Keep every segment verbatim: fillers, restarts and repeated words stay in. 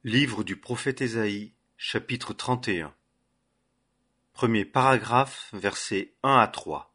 Livre du prophète Ésaïe, chapitre trente et un. Premier paragraphe, versets un à trois.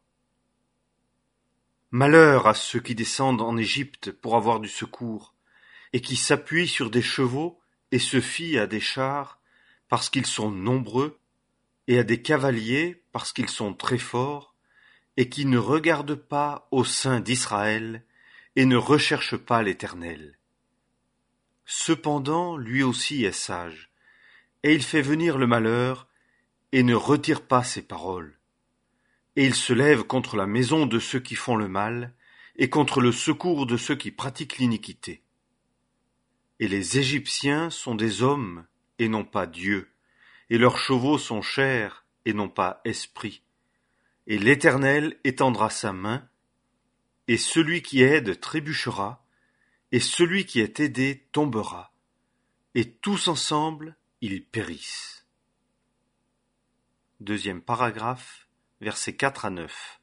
Malheur à ceux qui descendent en Égypte pour avoir du secours, et qui s'appuient sur des chevaux et se fient à des chars, parce qu'ils sont nombreux, et à des cavaliers, parce qu'ils sont très forts, et qui ne regardent pas au sein d'Israël, et ne recherchent pas l'Éternel. Cependant, lui aussi est sage, et il fait venir le malheur, et ne retire pas ses paroles. Et il se lève contre la maison de ceux qui font le mal, et contre le secours de ceux qui pratiquent l'iniquité. Et les Égyptiens sont des hommes, et non pas Dieu, et leurs chevaux sont chair, et non pas esprit. Et l'Éternel étendra sa main, et celui qui aide trébuchera, et celui qui est aidé tombera, et tous ensemble ils périssent. Deuxième paragraphe, versets quatre à neuf.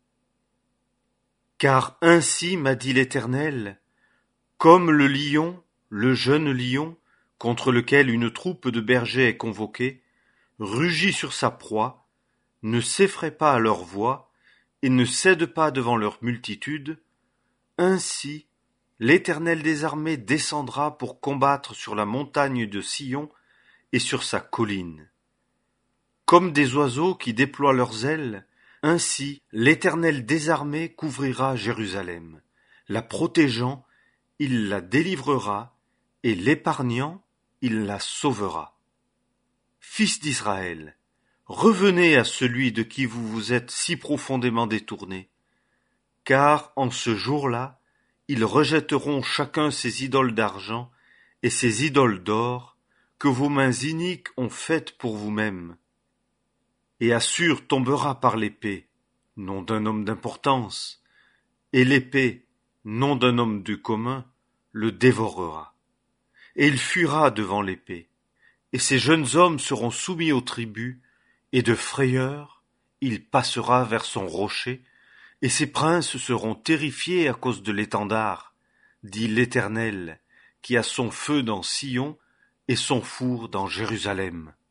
Car ainsi m'a dit l'Éternel, comme le lion, le jeune lion, contre lequel une troupe de bergers est convoquée, rugit sur sa proie, ne s'effraie pas à leur voix, et ne cède pas devant leur multitude, ainsi l'Éternel des armées descendra pour combattre sur la montagne de Sion et sur sa colline. Comme des oiseaux qui déploient leurs ailes, ainsi l'Éternel des armées couvrira Jérusalem. La protégeant, il la délivrera, et l'épargnant, il la sauvera. Fils d'Israël, revenez à celui de qui vous vous êtes si profondément détournés, car en ce jour-là, ils rejetteront chacun ses idoles d'argent et ses idoles d'or que vos mains iniques ont faites pour vous-mêmes. Et Assur tombera par l'épée, non d'un homme d'importance, et l'épée, non d'un homme du commun, le dévorera. Et il fuira devant l'épée, et ces jeunes hommes seront soumis aux tribus, et de frayeur, il passera vers son rocher, et ses princes seront terrifiés à cause de l'étendard, dit l'Éternel, qui a son feu dans Sion et son four dans Jérusalem.